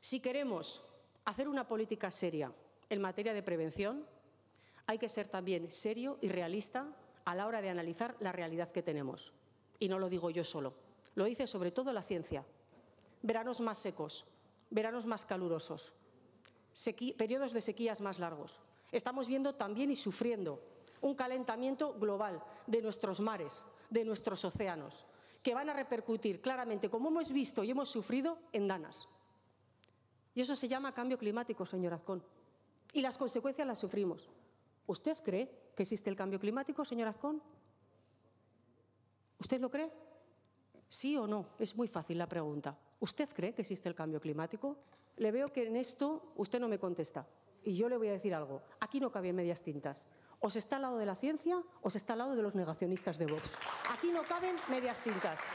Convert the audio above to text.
Si queremos hacer una política seria en materia de prevención, hay que ser también serio y realista a la hora de analizar la realidad que tenemos. Y no lo digo yo solo, lo dice sobre todo la ciencia. Veranos más secos, veranos más calurosos, periodos de sequías más largos. Estamos viendo también y sufriendo un calentamiento global de nuestros mares, de nuestros océanos, que van a repercutir claramente, como hemos visto y hemos sufrido, en danas. Y eso se llama cambio climático, señor Azcón. Y las consecuencias las sufrimos. ¿Usted cree que existe el cambio climático, señor Azcón? ¿Usted lo cree? ¿Sí o no? Es muy fácil la pregunta. ¿Usted cree que existe el cambio climático? Le veo que en esto usted no me contesta. Y yo le voy a decir algo. Aquí no caben medias tintas. O se está al lado de la ciencia o se está al lado de los negacionistas de Vox. Aquí no caben medias tintas.